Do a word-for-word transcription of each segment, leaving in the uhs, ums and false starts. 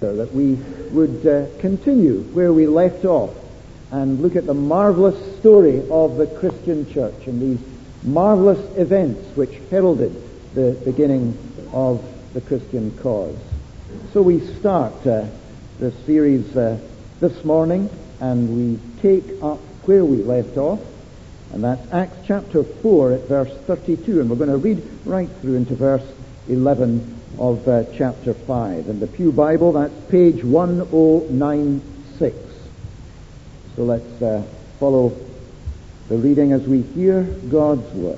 chapter, that we would uh, continue where we left off and look at the marvelous story of the Christian church and these marvelous events which heralded the beginning of the Christian cause. So we start uh, the series uh, this morning, and we take up where we left off, and that's Acts chapter four at verse thirty-two, and we're going to read right through into verse eleven of uh, chapter five. In the Pew Bible, that's page one oh nine six. So let's uh, follow the reading as we hear God's Word.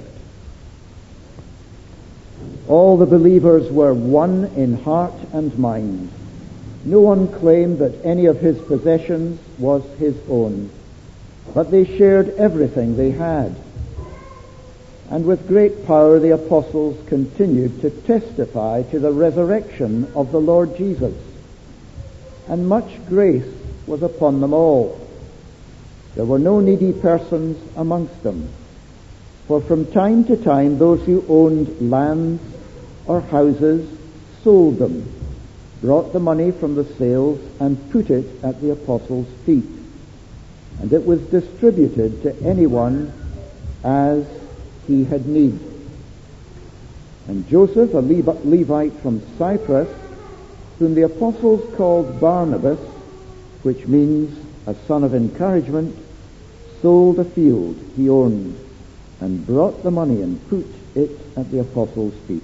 All the believers were one in heart and mind. No one claimed that any of his possessions was his own, but they shared everything they had. And with great power the apostles continued to testify to the resurrection of the Lord Jesus. And much grace was upon them all. There were no needy persons amongst them, for from time to time those who owned lands or houses sold them, brought the money from the sales, and put it at the apostles' feet. And it was distributed to anyone as he had need. And Joseph, a Levite from Cyprus, whom the apostles called Barnabas, which means a son of encouragement, sold a field he owned, and brought the money and put it at the apostles' feet.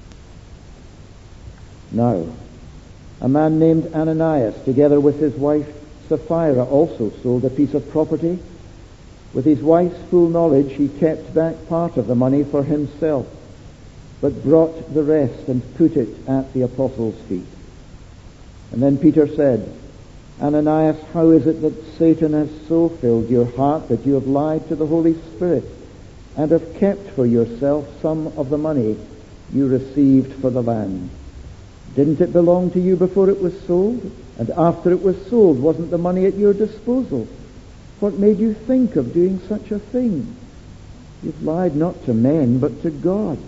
Now, a man named Ananias, together with his wife Sapphira, also sold a piece of property. With his wife's full knowledge, he kept back part of the money for himself, but brought the rest and put it at the apostles' feet. And then Peter said, Ananias, how is it that Satan has so filled your heart that you have lied to the Holy Spirit and have kept for yourself some of the money you received for the land? Didn't it belong to you before it was sold? And after it was sold, wasn't the money at your disposal? What made you think of doing such a thing? You've lied not to men, but to God.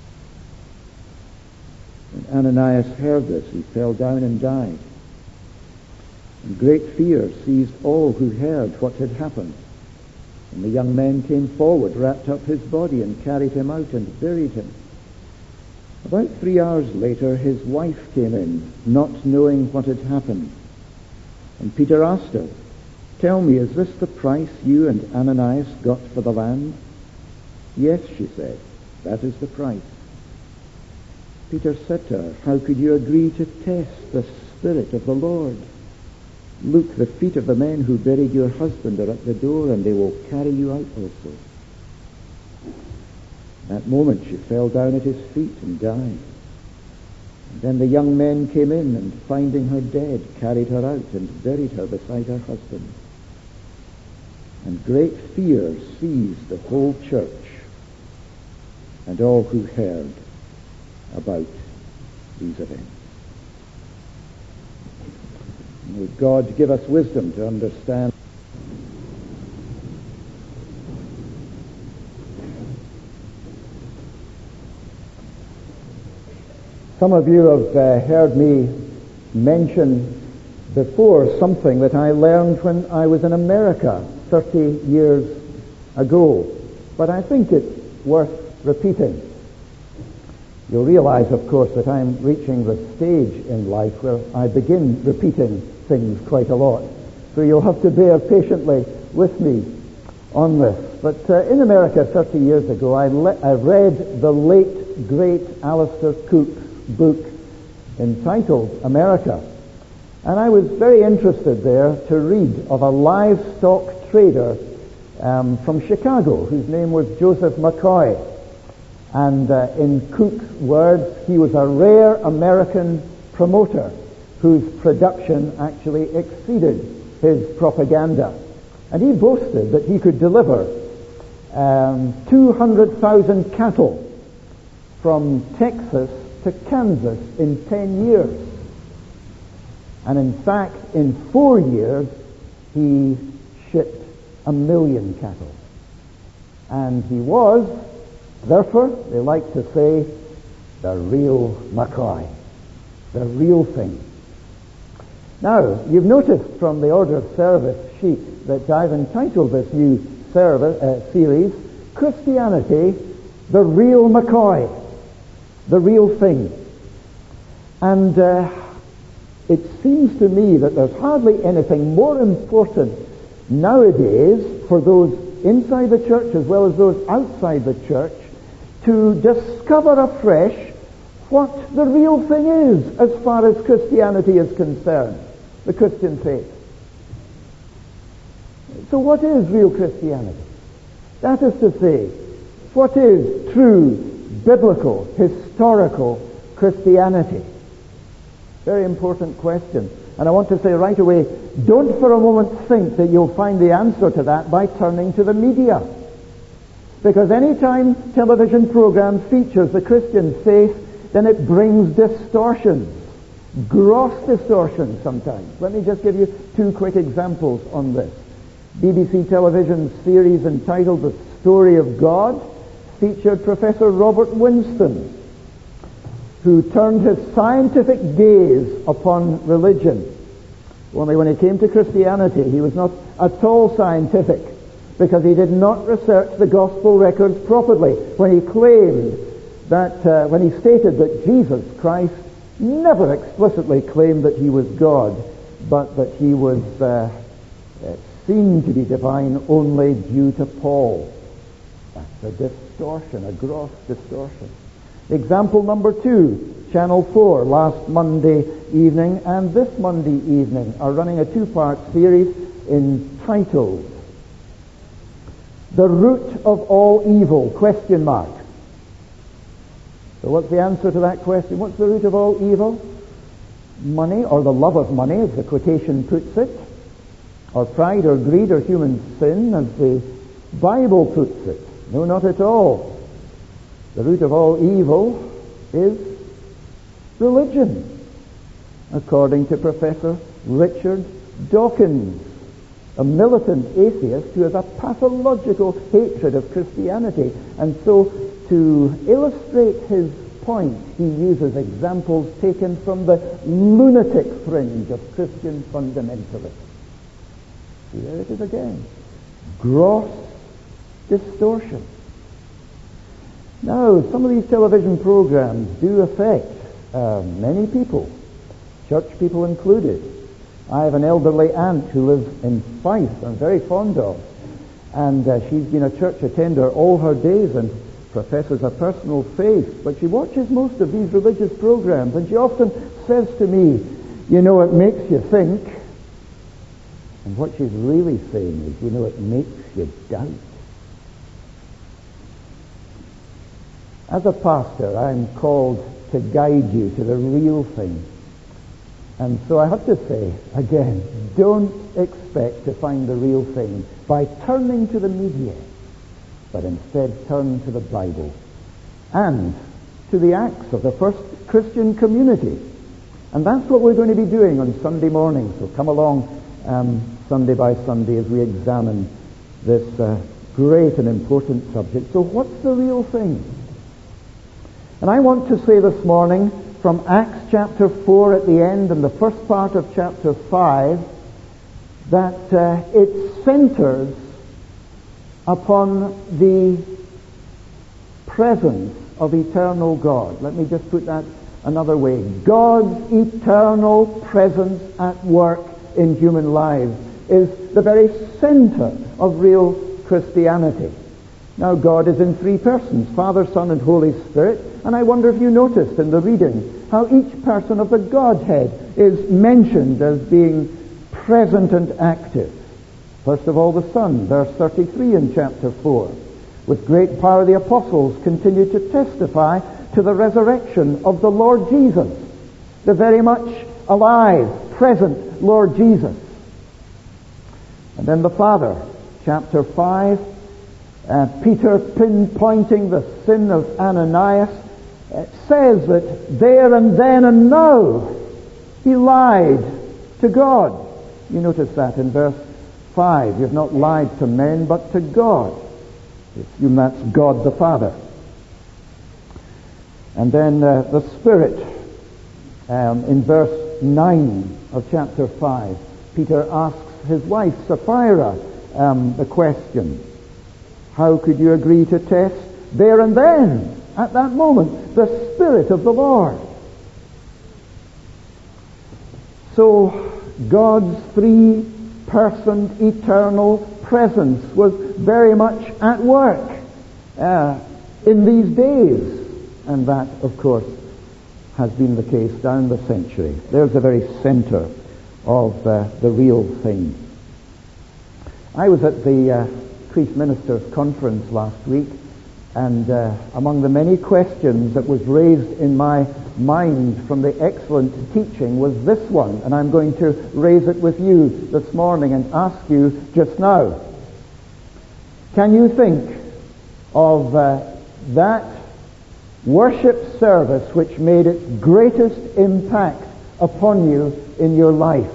When Ananias heard this, he fell down and died. And great fear seized all who heard what had happened. And the young men came forward, wrapped up his body, and carried him out and buried him. About three hours later, his wife came in, not knowing what had happened. And Peter asked her, Tell me, is this the price you and Ananias got for the land? Yes, she said, that is the price. Peter said to her, How could you agree to test the Spirit of the Lord? Look, the feet of the men who buried your husband are at the door, and they will carry you out also. That moment she fell down at his feet and died. And then the young men came in, and finding her dead, carried her out and buried her beside her husband. And great fear seized the whole church and all who heard about these events. May God give us wisdom to understand. Some of you have uh, heard me mention before something that I learned when I was in America thirty years ago, but I think it's worth repeating. You'll realize, of course, that I'm reaching the stage in life where I begin repeating things quite a lot, so you'll have to bear patiently with me on this. But uh, in America thirty years ago, I, le- I read the late, great Alistair Cooke's book entitled America. And I was very interested there to read of a livestock trader um, from Chicago whose name was Joseph McCoy. And uh, in Cooke's words, he was a rare American promoter whose production actually exceeded his propaganda. And he boasted that he could deliver um, two hundred thousand cattle from Texas to Kansas in ten years. And in fact, in four years, he shipped a million cattle. And he was, therefore, they like to say, the real McCoy, the real thing. Now, you've noticed from the order of service sheet that I've entitled this new service, uh, series, Christianity, the Real McCoy, the Real Thing. And uh, it seems to me that there's hardly anything more important nowadays for those inside the church as well as those outside the church to discover afresh what the real thing is as far as Christianity is concerned, the Christian faith. So what is real Christianity? That is to say, what is true, biblical, historical Christianity? Very important question. And I want to say right away, don't for a moment think that you'll find the answer to that by turning to the media. Because any time television program features the Christian faith, then it brings distortions, gross distortions sometimes. Let me just give you two quick examples on this. B B C television series entitled The Story of God featured Professor Robert Winston, who turned his scientific gaze upon religion. Only when it came to Christianity, he was not at all scientific, because he did not research the gospel records properly when he claimed that, uh, when he stated that Jesus Christ never explicitly claimed that he was God, but that he was uh, uh, seen to be divine only due to Paul. That's a distortion, a gross distortion. Example number two, Channel four, last Monday evening and this Monday evening are running a two-part series entitled The Root of All Evil, question mark. So what's the answer to that question? What's the root of all evil? Money, or the love of money, as the quotation puts it, or pride or greed or human sin, as the Bible puts it. No, not at all. The root of all evil is religion, according to Professor Richard Dawkins, a militant atheist who has a pathological hatred of Christianity. And so, to illustrate his point, he uses examples taken from the lunatic fringe of Christian fundamentalists. See, there it is again. Gross distortion. Now, some of these television programs do affect uh, many people, church people included. I have an elderly aunt who lives in Fife, I'm very fond of, and uh, she's been a church attender all her days and professes a personal faith, but she watches most of these religious programs, and she often says to me, you know, it makes you think. And what she's really saying is, you know, it makes you doubt. As a pastor, I'm called to guide you to the real thing. And so I have to say, again, don't expect to find the real thing by turning to the media, but instead turn to the Bible and to the Acts of the first Christian community. And that's what we're going to be doing on Sunday morning. So come along um, Sunday by Sunday as we examine this uh, great and important subject. So what's the real thing? And I want to say this morning from Acts chapter four at the end and the first part of chapter five that uh, it centers upon the presence of eternal God. Let me just put that another way. God's eternal presence at work in human lives is the very center of real Christianity. Now, God is in three persons, Father, Son, and Holy Spirit, and I wonder if you noticed in the reading how each person of the Godhead is mentioned as being present and active. First of all, the Son, verse thirty-three in chapter four. With great power the apostles continued to testify to the resurrection of the Lord Jesus, the very much alive, present Lord Jesus. And then the Father, chapter five, uh, Peter pinpointing the sin of Ananias, uh, says that there and then and now he lied to God. You notice that in verse five. You've not lied to men, but to God. Assume that's God the Father. And then uh, the Spirit, um, in verse nine of chapter five, Peter asks his wife, Sapphira, um, the question, how could you agree to test there and then, at that moment, the Spirit of the Lord? So, God's three-personed eternal presence was very much at work uh, in these days. And that, of course, has been the case down the century. There's the very center of uh, the real thing. I was at the uh, Priest Ministers' Conference last week, and uh, among the many questions that was raised in my mind from the excellent teaching was this one, and I'm going to raise it with you this morning and ask you just now. Can you think of uh, that worship service which made its greatest impact upon you in your life?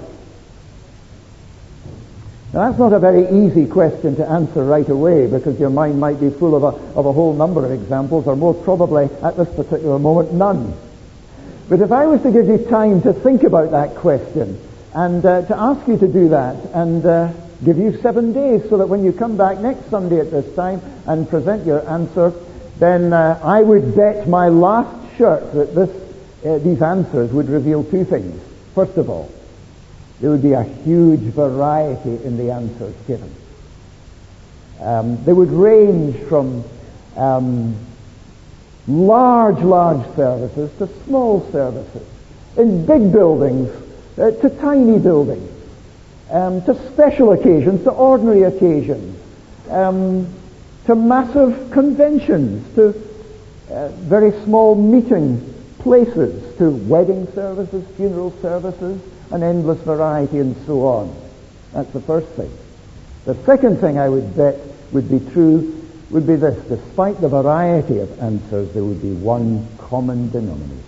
Now, that's not a very easy question to answer right away, because your mind might be full of a, of a whole number of examples, or more probably, at this particular moment, none. But if I was to give you time to think about that question, and uh, to ask you to do that, and uh, give you seven days, so that when you come back next Sunday at this time and present your answer, then uh, I would bet my last shirt that this, uh, these answers would reveal two things. First of all, there would be a huge variety in the answers given. Um, they would range from um, large, large services to small services, in big buildings uh, to tiny buildings, um, to special occasions, to ordinary occasions, um, to massive conventions, to uh, very small meeting places, to wedding services, funeral services, an endless variety, and so on. That's the first thing. The second thing I would bet would be true would be this: despite the variety of answers, there would be one common denominator.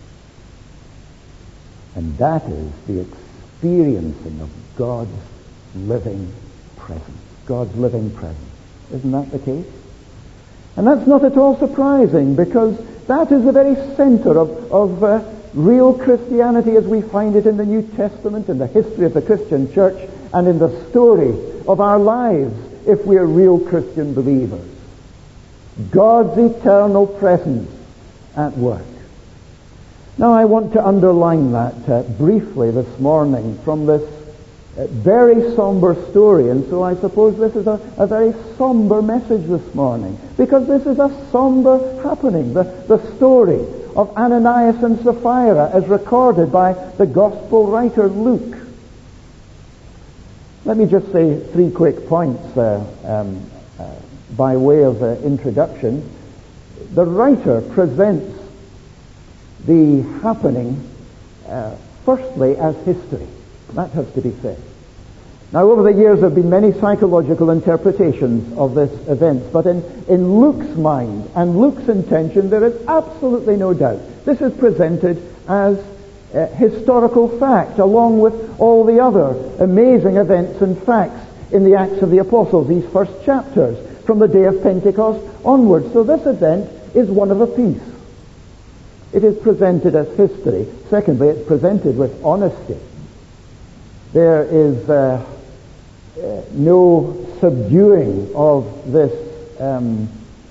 And that is the experiencing of God's living presence. God's living presence. Isn't that the case? And that's not at all surprising, because that is the very center of, of uh, real Christianity as we find it in the New Testament, in the history of the Christian church, and in the story of our lives, if we are real Christian believers. God's eternal presence at work. Now, I want to underline that uh, briefly this morning from this uh, very somber story, and so I suppose this is a, a very somber message this morning, because this is a somber happening, the, the story of Ananias and Sapphira as recorded by the Gospel writer Luke. Let me just say three quick points uh, um, uh, by way of uh, introduction. The writer presents the happening uh, firstly as history. That has to be said. Now, over the years there have been many psychological interpretations of this event, but in, in Luke's mind and Luke's intention, there is absolutely no doubt. This is presented as uh, historical fact, along with all the other amazing events and facts in the Acts of the Apostles, these first chapters, from the day of Pentecost onwards. So this event is one of a piece. It is presented as history. Secondly, it's presented with honesty. There is uh, uh, no subduing of this um,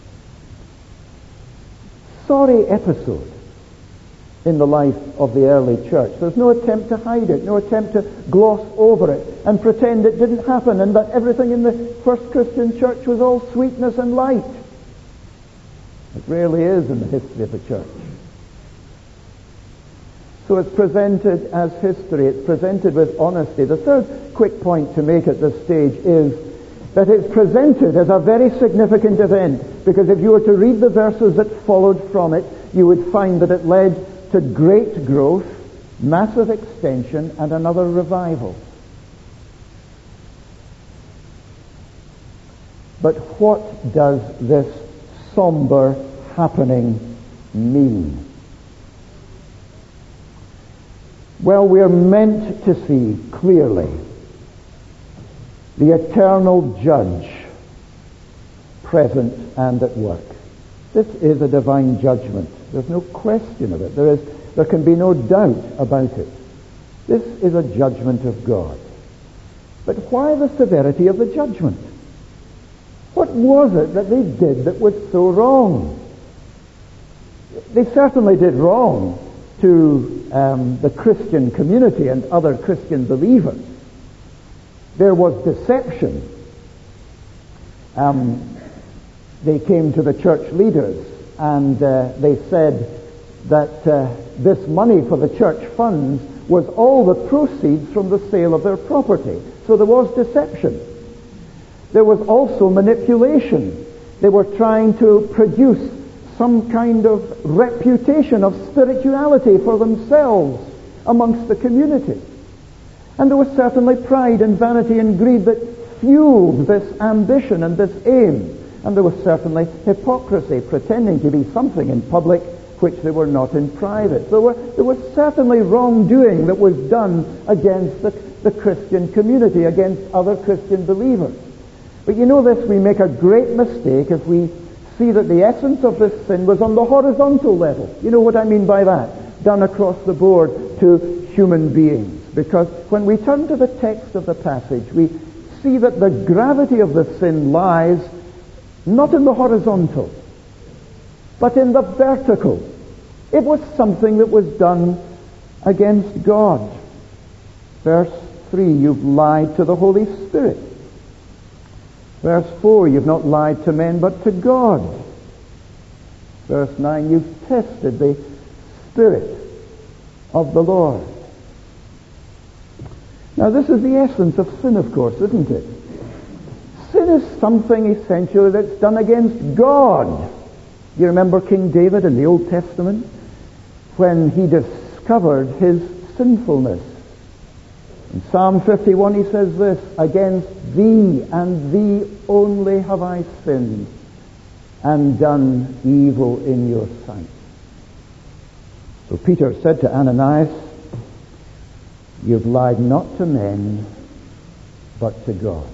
sorry episode in the life of the early church. There's no attempt to hide it, no attempt to gloss over it and pretend it didn't happen and that everything in the first Christian church was all sweetness and light. It rarely is in the history of the church. So it's presented as history. It's presented with honesty. The third quick point to make at this stage is that it's presented as a very significant event, because if you were to read the verses that followed from it, you would find that it led to great growth, massive extension, and another revival. But what does this somber happening mean? Well, we're meant to see clearly the eternal judge present and at work. This is a divine judgment. There's no question of it. There is, there can be no doubt about it. This is a judgment of God. But why the severity of the judgment? What was it that they did that was so wrong? They certainly did wrong to um, the Christian community and other Christian believers. There was deception. Um, they came to the church leaders and uh, they said that uh, this money for the church funds was all the proceeds from the sale of their property. So there was deception. There was also manipulation. They were trying to produce some kind of reputation of spirituality for themselves amongst the community. And there was certainly pride and vanity and greed that fueled this ambition and this aim. And there was certainly hypocrisy, pretending to be something in public which they were not in private. There, were, there was certainly wrongdoing that was done against the, the Christian community, against other Christian believers. But you know this, we make a great mistake if we see that the essence of this sin was on the horizontal level. You know what I mean by that? Done across the board to human beings. Because when we turn to the text of the passage, we see that the gravity of the sin lies not in the horizontal, but in the vertical. It was something that was done against God. Verse three, you've lied to the Holy Spirit. Verse four, you've not lied to men but to God. Verse nine, you've tested the Spirit of the Lord. Now this is the essence of sin, of course, isn't it? Sin is something essentially that's done against God. You remember King David in the Old Testament when he discovered his sinfulness. In Psalm fifty-one he says this, against thee and thee only have I sinned and done evil in your sight. So Peter said to Ananias, you've lied not to men but to God.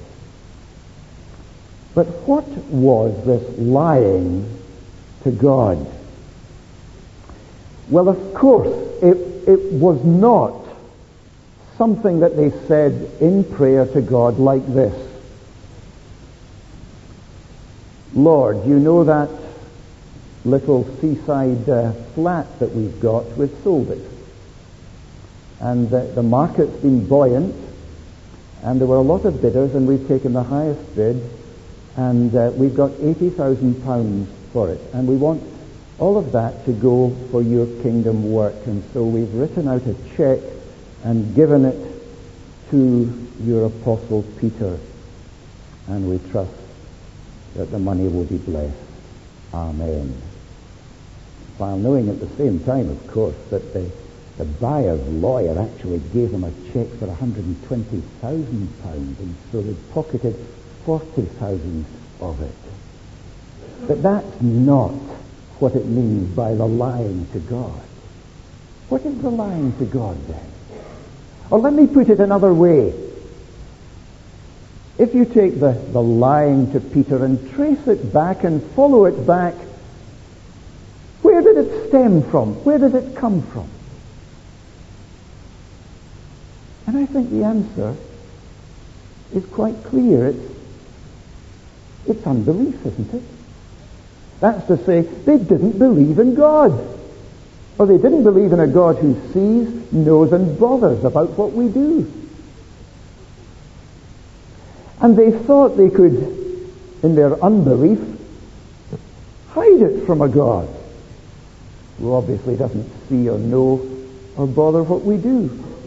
But what was this lying to God? Well, of course, it, it was not something that they said in prayer to God like this. Lord, you know that little seaside uh, flat that we've got, we've sold it. And the, the market's been buoyant, and there were a lot of bidders, and we've taken the highest bid, and uh, we've got eighty thousand pounds for it, and we want all of that to go for your kingdom work. And so we've written out a check and given it to your apostle Peter, and we trust that the money will be blessed. Amen. While knowing at the same time, of course, that the, the buyer's lawyer actually gave them a check for one hundred twenty thousand pounds, and so they pocketed forty thousand of it. But that's not what it means by the lying to God. What is the lying to God then? Or let me put it another way. If you take the, the lying to Peter and trace it back and follow it back, where did it stem from? Where did it come from? And I think the answer is quite clear. It's, it's unbelief, isn't it? That's to say, they didn't believe in God. Or they didn't believe in a God who sees, knows, and bothers about what we do. And they thought they could, in their unbelief, hide it from a God who obviously doesn't see or know or bother what we do.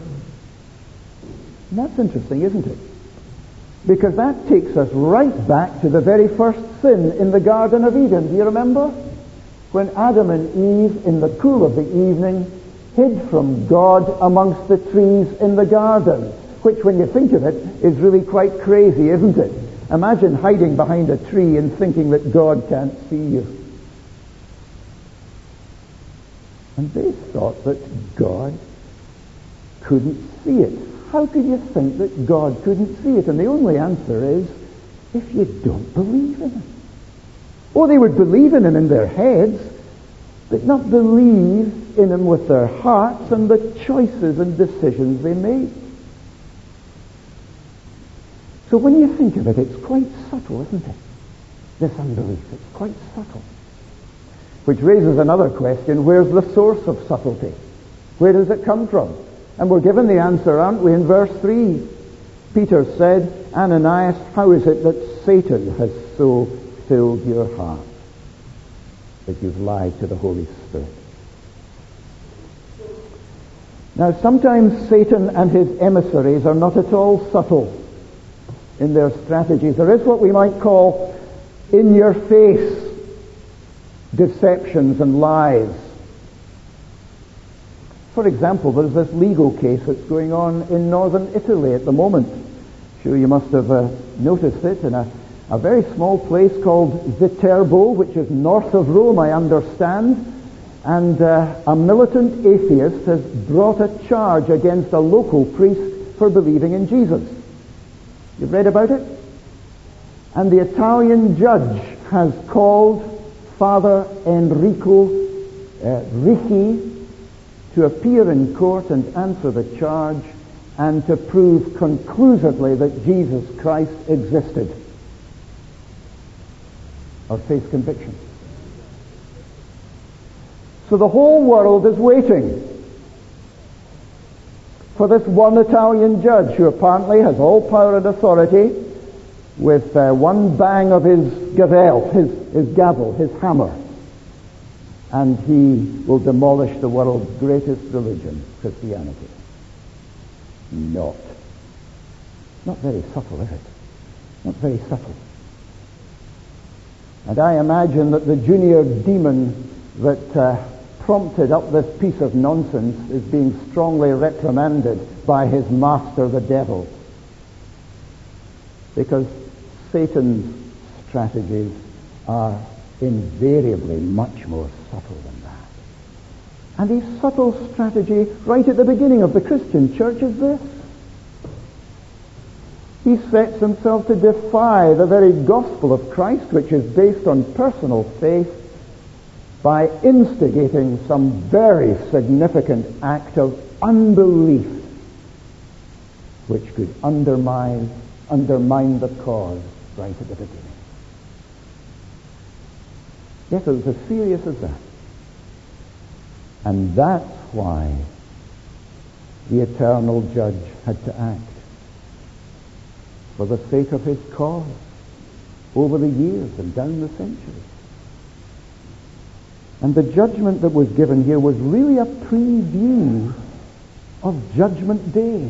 And that's interesting, isn't it? Because that takes us right back to the very first sin in the Garden of Eden. Do you remember? When Adam and Eve, in the cool of the evening, hid from God amongst the trees in the garden. Which, when you think of it, is really quite crazy, isn't it? Imagine hiding behind a tree and thinking that God can't see you. And they thought that God couldn't see it. How could you think that God couldn't see it? And the only answer is, if you don't believe in it. Oh, they would believe in it in their heads, but not believe in him with their hearts and the choices and decisions they made. So when you think of it, it's quite subtle, isn't it? This unbelief, it's quite subtle. Which raises another question: where's the source of subtlety? Where does it come from? And we're given the answer, aren't we, in verse three. Peter said, Ananias, how is it that Satan has so filled your heart that you've lied to the Holy Spirit? Now, sometimes Satan and his emissaries are not at all subtle in their strategies. There is what we might call in-your-face deceptions and lies. For example, there's this legal case that's going on in northern Italy at the moment. Sure, you must have uh, noticed it in a, a very small place called Viterbo, which is north of Rome, I understand. And uh, a militant atheist has brought a charge against a local priest for believing in Jesus. You've read about it? And the Italian judge has called Father Enrico uh, Ricci to appear in court and answer the charge and to prove conclusively that Jesus Christ existed or face conviction. So the whole world is waiting for this one Italian judge who apparently has all power and authority, with uh, one bang of his gavel, his, his gavel, his hammer, and he will demolish the world's greatest religion, Christianity. Not. Not very subtle, is it? Not very subtle. And I imagine that the junior demon that uh, prompted up this piece of nonsense is being strongly reprimanded by his master, the devil. Because Satan's strategies are invariably much more subtle than that. And his subtle strategy right at the beginning of the Christian church is this. He sets himself to defy the very gospel of Christ, which is based on personal faith, by instigating some very significant act of unbelief which could undermine undermine the cause right at the beginning. Yes, it was as serious as that. And that's why the eternal judge had to act, for the sake of his cause, over the years and down the centuries. And the judgment that was given here was really a preview of Judgment Day,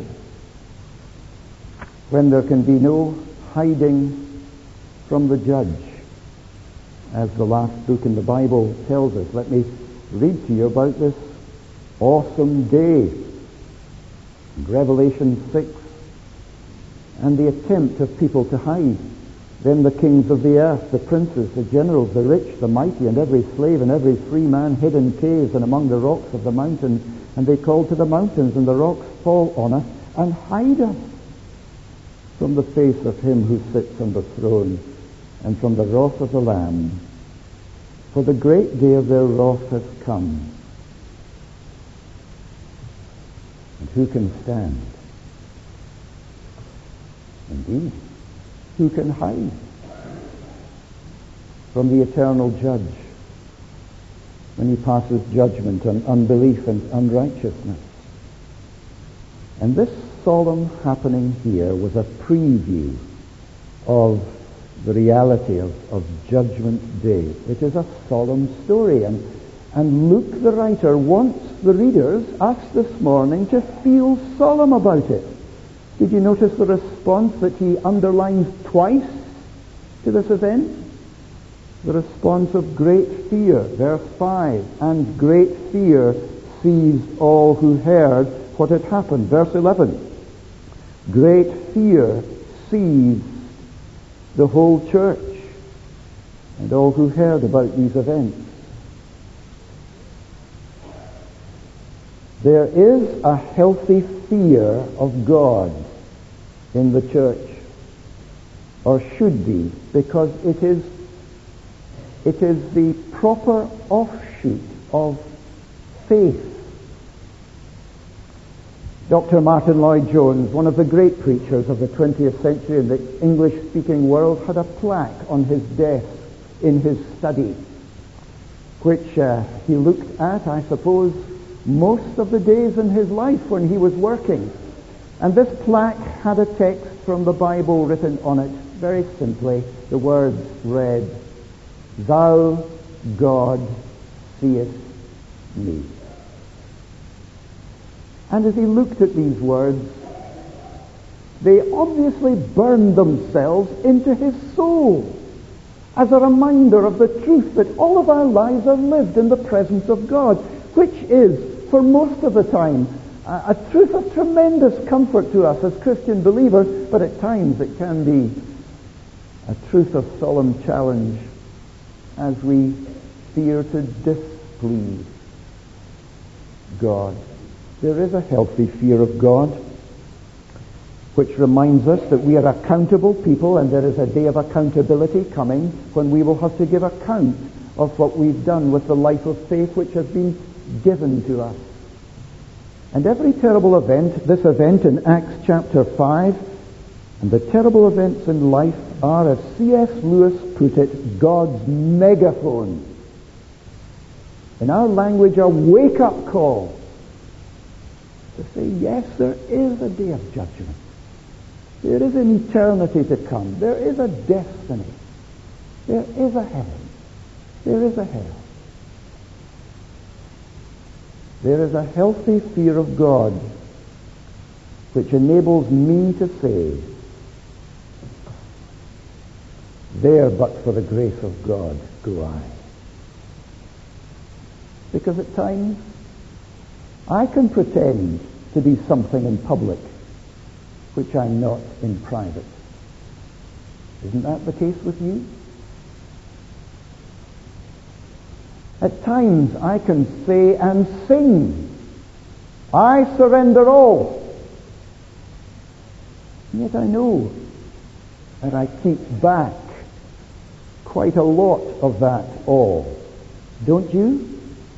when there can be no hiding from the judge, as the last book in the Bible tells us. Let me read to you about this awesome day. In Revelation six, and the attempt of people to hide. Then the kings of the earth, the princes, the generals, the rich, the mighty, and every slave and every free man hid in caves and among the rocks of the mountains. And they called to the mountains, and the rocks, fall on us and hide us from the face of him who sits on the throne and from the wrath of the Lamb. For the great day of their wrath has come. And who can stand? Indeed, who can hide from the eternal judge when he passes judgment on unbelief and unrighteousness? And this solemn happening here was a preview of the reality of, of Judgment Day. It is a solemn story, and, and Luke the writer wants the readers, us this morning, to feel solemn about it. Did you notice the response that he underlines twice to this event? The response of great fear, verse five, and great fear seized all who heard what had happened. Verse eleven, great fear seized the whole church and all who heard about these events. There is a healthy fear of God in the church, or should be, because it is it is the proper offshoot of faith. Doctor Martin Lloyd-Jones, one of the great preachers of the twentieth century in the English-speaking world, had a plaque on his desk in his study, which uh, he looked at, I suppose, most of the days in his life when he was working. And this plaque had a text from the Bible written on it, very simply. The words read, "Thou, God, seest me." And as he looked at these words, they obviously burned themselves into his soul as a reminder of the truth that all of our lives are lived in the presence of God, which is, for most of the time, a, a truth of tremendous comfort to us as Christian believers, but at times it can be a truth of solemn challenge as we fear to displease God. There is a healthy fear of God, which reminds us that we are accountable people, and there is a day of accountability coming when we will have to give account of what we've done with the life of faith which has been given to us. And every terrible event, this event in Acts chapter five, and the terrible events in life are, as C S Lewis put it, God's megaphone. In our language, a wake-up call to say, yes, there is a day of judgment. There is an eternity to come. There is a destiny. There is a heaven. There is a hell. There is a healthy fear of God which enables me to say, there but for the grace of God go I. Because at times I can pretend to be something in public which I'm not in private. Isn't that the case with you? At times I can say and sing, I surrender all. And yet I know that I keep back quite a lot of that all. Don't you?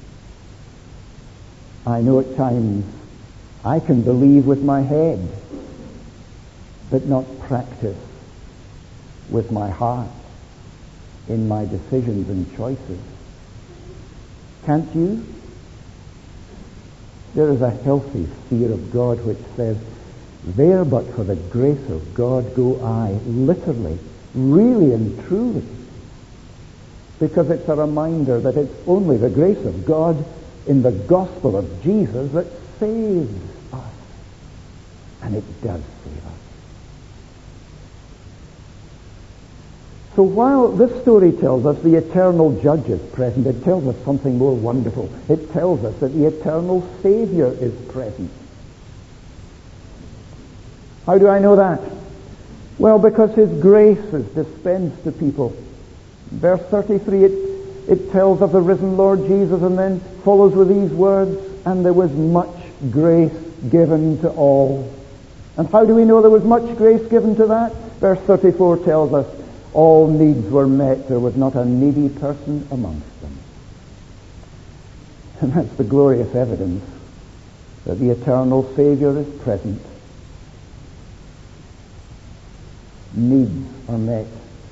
I know at times I can believe with my head, but not practice with my heart in my decisions and choices. Can't you? There is a healthy fear of God which says, there but for the grace of God go I, literally, really and truly. Because it's a reminder that it's only the grace of God in the gospel of Jesus that saves us. And it does save us. So while this story tells us the eternal judge is present, it tells us something more wonderful. It tells us that the eternal Savior is present. How do I know that? Well, because His grace is dispensed to people. Verse thirty-three, it, it tells of the risen Lord Jesus and then follows with these words, and there was much grace given to all. And how do we know there was much grace given to that? Verse thirty-four tells us, all needs were met. There was not a needy person amongst them. And that's the glorious evidence that the eternal Savior is present. Needs are met.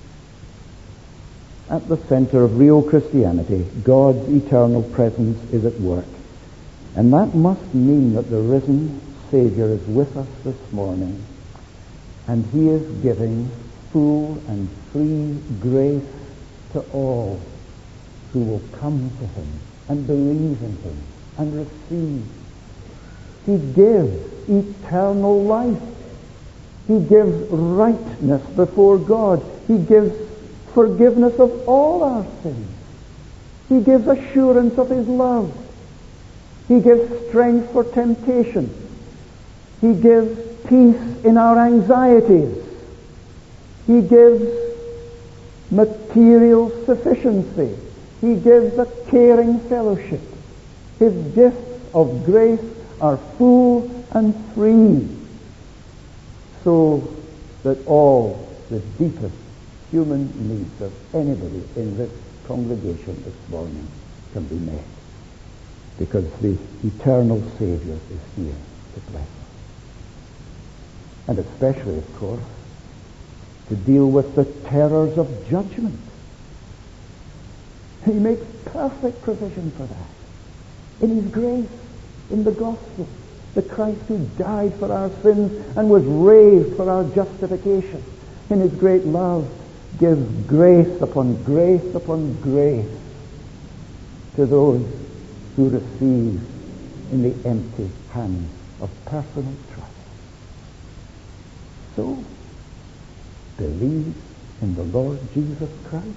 At the center of real Christianity, God's eternal presence is at work. And that must mean that the risen Savior is with us this morning, and He is giving full and free grace to all who will come to Him and believe in Him and receive. He gives eternal life. He gives rightness before God. He gives forgiveness of all our sins. He gives assurance of His love. He gives strength for temptation. He gives peace in our anxieties. He gives material sufficiency. He gives a caring fellowship. His gifts of grace are full and free, so that all the deepest human needs of anybody in this congregation this morning can be met. because the eternal Savior is here to bless us. And especially, of course, to deal with the terrors of judgment. He makes perfect provision for that. In His grace, in the gospel, the Christ who died for our sins and was raised for our justification, in His great love, gives grace upon grace upon grace to those who receive in the empty hands of personal trust. So, believe in the Lord Jesus Christ,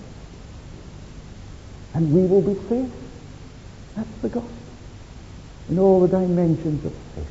and we will be safe. That's the gospel, in all the dimensions of faith.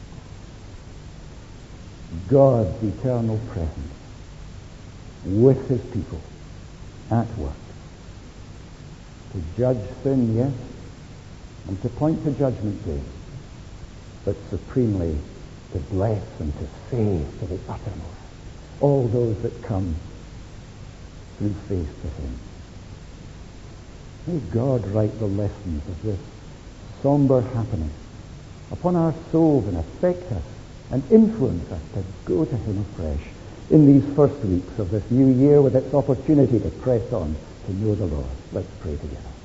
God's eternal presence with His people at work. To judge sin, yes, and to point to judgment day, but supremely to bless and to save to the uttermost all those that come through faith with Him. May God write the lessons of this somber happening upon our souls and affect us and influence us to go to Him afresh in these first weeks of this new year with its opportunity to press on to know the Lord. Let's pray together.